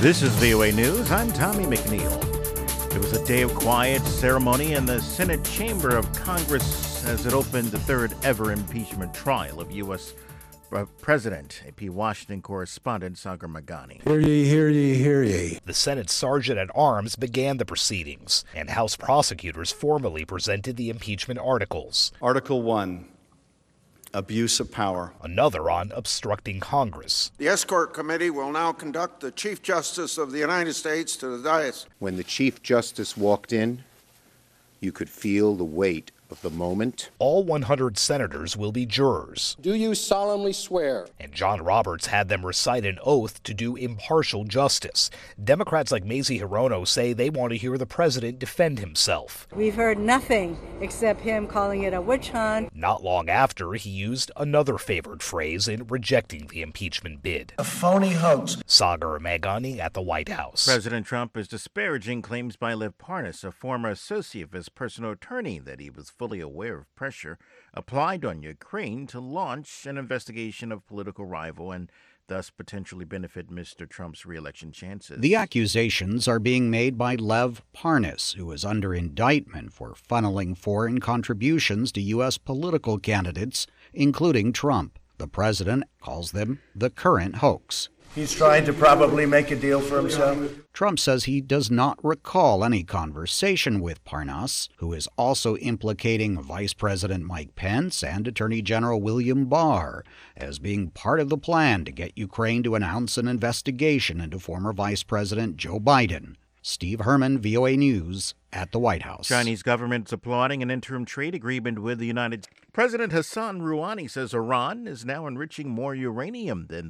This is VOA News. I'm Tommy McNeil. It was a day of quiet ceremony in the Senate chamber of Congress as it opened the third ever impeachment trial of U.S. President. AP Washington correspondent Sagar Meghani. Hear ye, hear ye, hear ye. The Senate Sergeant-at-Arms began the proceedings, and House prosecutors formally presented the impeachment articles. Article 1. Abuse of power. Another on obstructing Congress. The Escort Committee will now conduct the Chief Justice of the United States to the dais. When the Chief Justice walked in, you could feel the weight of the moment. All 100 senators will be jurors. Do you solemnly swear? And John Roberts had them recite an oath to do impartial justice. Democrats like Mazie Hirono say they want to hear the president defend himself. We've heard nothing except him calling it a witch hunt. Not long after, he used another favored phrase in rejecting the impeachment bid. A phony hoax. Sagar Meghani at the White House. President Trump is disparaging claims by Lev Parnas, a former associate of his personal attorney, that he was fully aware of pressure applied on Ukraine to launch an investigation of political rival and thus potentially benefit Mr. Trump's re-election chances. The accusations are being made by Lev Parnas, who is under indictment for funneling foreign contributions to U.S. political candidates, including Trump. The president calls them the current hoax. He's trying to probably make a deal for himself. Trump says he does not recall any conversation with Parnas, who is also implicating Vice President Mike Pence and Attorney General William Barr as being part of the plan to get Ukraine to announce an investigation into former Vice President Joe Biden. Steve Herman, VOA News, at the White House. Chinese government is applauding an interim trade agreement with the United States. President Hassan Rouhani says Iran is now enriching more uranium than